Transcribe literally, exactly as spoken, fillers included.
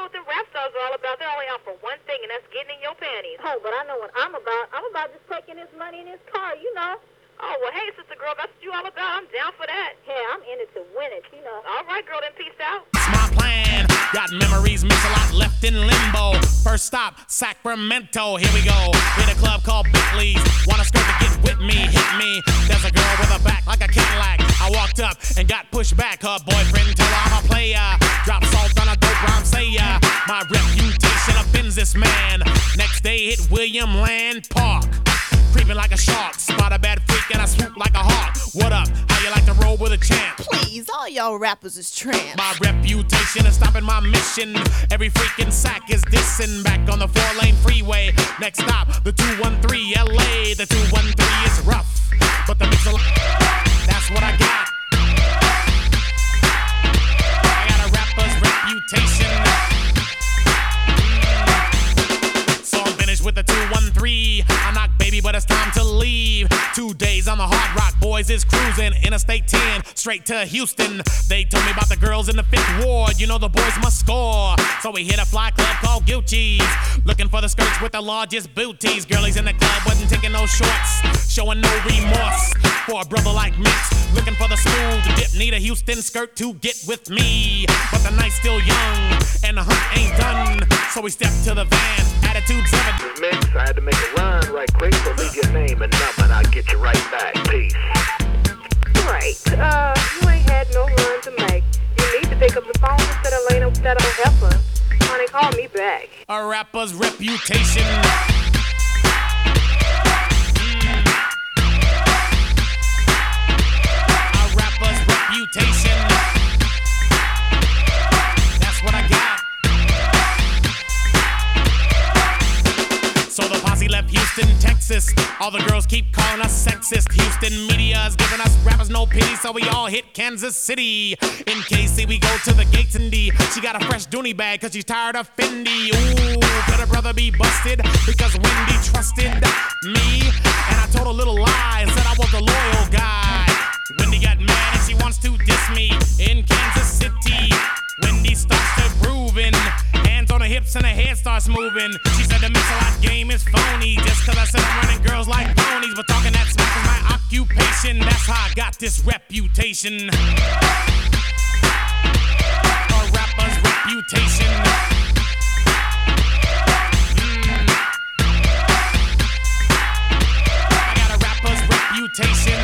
what the rap stars are all about. They're only out for one thing, and that's getting in your panties. Oh, but I know what I'm about. I'm about just taking his money in his car, you know. Oh, well, hey, sister girl, that's what you all about. I'm down for that. Yeah, I'm in it to win it, you know. All right, girl, then peace out. It's my plan. Got memories, miss a lot left in limbo. First stop, Sacramento. Here we go. In a club called Bickley's. Want a skirt to get with me, hit me. There's a girl with a back like a Cadillac. I walked up and got pushed back. Her boyfriend told her I'm a player. Drop salt on a dope rhyme sayer. My reputation offends this man. Next day hit William Land Park. Creeping like a shark, spot a bad freak and I swoop like a hawk. What up? How you like to roll with a champ? Please, all y'all rappers is tramps. My reputation is stopping my mission. Every freaking sack is dissing. Back on the four-lane freeway. Next stop, the two one three L A. The two one three is rough, but the mix a that's what I got. I got a rapper's reputation. So I'm finished with the two one three. I knock baby, but it's time to leave. Two days on the Hard Rock, boys is cruising. Interstate ten, straight to Houston. They told me about the girls in the fifth ward. You know the boys must score. So we hit a fly club called Gucci's. Looking for the skirts with the largest booties. Girlies in the club wasn't taking no shorts. Showing no remorse. For a brother like Mix, looking for the smooth dip. Need a Houston skirt to get with me. But the night's still young, and the hunt ain't done. So we step to the van, attitude seven. Mix, I had to make a run right quick, so leave your name and number and I'll get you right back. Peace. Right. Uh, you ain't had no run to make. You need to pick up the phone instead of laying up with that old heifer. Honey, call me back. A rapper's reputation. Reputation. That's what I got. So the posse left Houston, Texas. All the girls keep calling us sexist. Houston media is giving us rappers no pity, so we all hit Kansas City. In K C, we go to the gates and D. She got a fresh Dooney bag cause she's tired of Fendi. Ooh, could her brother be busted because Wendy trusted me? And I told a little lie and said I was the loyal guy. Wendy got mad and she wants to diss me in Kansas City. Wendy starts to grooving, hands on her hips and her head starts moving. She said the mix-a-lot game is phony just cause I said I'm running girls like ponies. But talking that smack is my occupation. That's how I got this reputation. A rapper's reputation. Mm. I got a rapper's reputation.